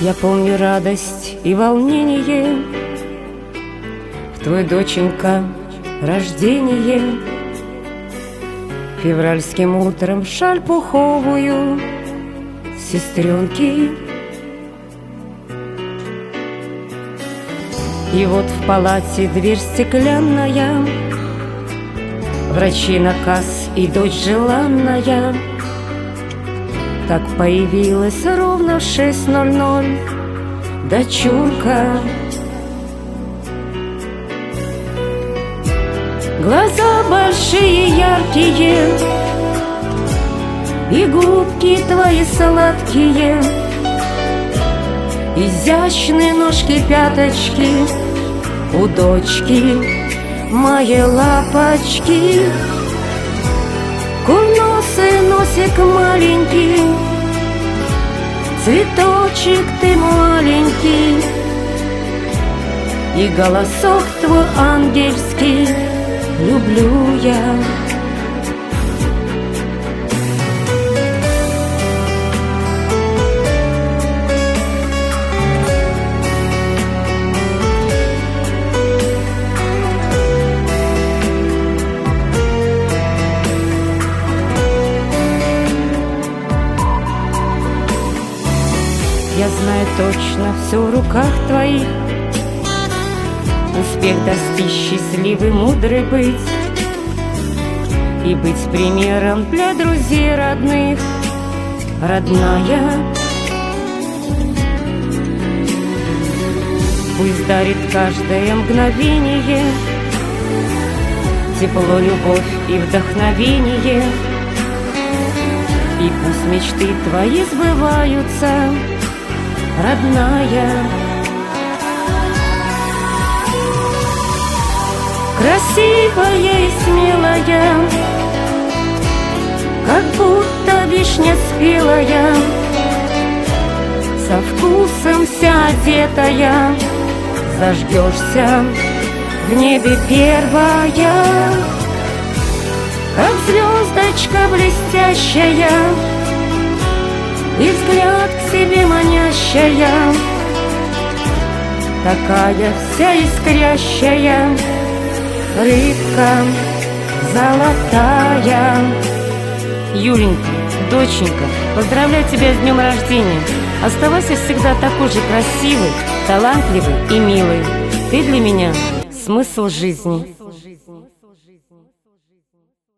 Я помню радость и волнение в твой, доченька, рождение. Февральским утром шаль пуховую сестренки. И вот в палате дверь стеклянная, врачи наказ и дочь желанная. Так появилась ровно в 6:00 дочурка. Глаза большие, яркие, и губки твои сладкие, изящные ножки, пяточки у дочки, мои лапочки. Курносый носик маленький, цветочек ты маленький, и голосок твой ангельский люблю я. Я знаю точно, все в руках твоих, успех достичь, счастливый, мудрый быть, и быть примером для друзей родных, родная. Пусть дарит каждое мгновение тепло, любовь и вдохновение, и пусть мечты твои сбываются, родная. Красивая и смелая, как будто вишня спелая, со вкусом вся одетая, зажгешься в небе первая, как звездочка блестящая, и взгляд к себе манящая, такая вся искрящая, рыбка золотая. Юленька, доченька, поздравляю тебя с днем рождения. Оставайся всегда такой же красивой, талантливой и милой. Ты для меня смысл жизни.